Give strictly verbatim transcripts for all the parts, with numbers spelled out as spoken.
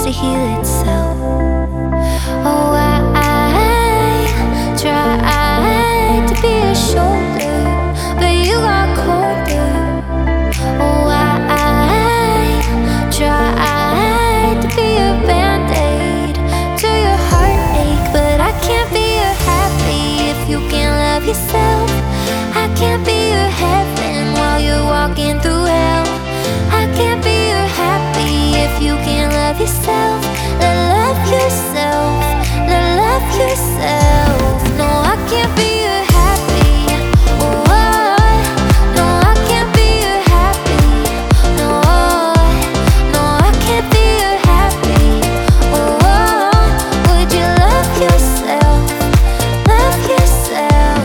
to heal itself. Oh, I, I tried to be a shoulder, but you got colder. Oh, I, I tried to be a band-aid to your heartache, but I can't be your happy if you can't love yourself. I can't be your heaven while you're walking through hell. I can't be your happy if you can't love yourself. Love yourself, love yourself. No, I can't be your happy. Oh, no, I can't be your happy. No, no, I can't be your happy. Oh, would you love yourself? Love yourself.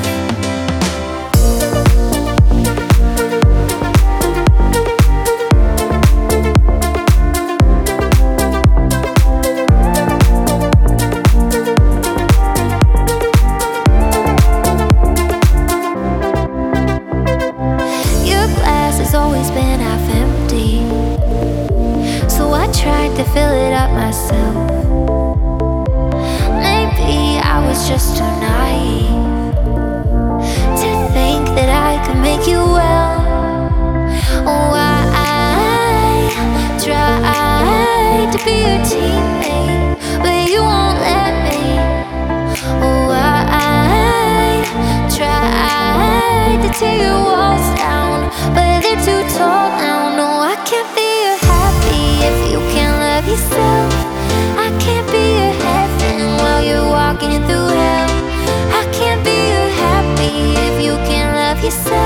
Your glass has always been half empty, so I tried to fill it up myself. Maybe I was just too naive to think that I could make you well. Oh, I, I tried to be your teammate, but you won't let me. Oh, I, I tried to tear your walls down, but they're too tall now. No, I can't be your happy if you can't love yourself. I can't be your heaven while you're walking through hell. I can't be your happy if you can't love yourself.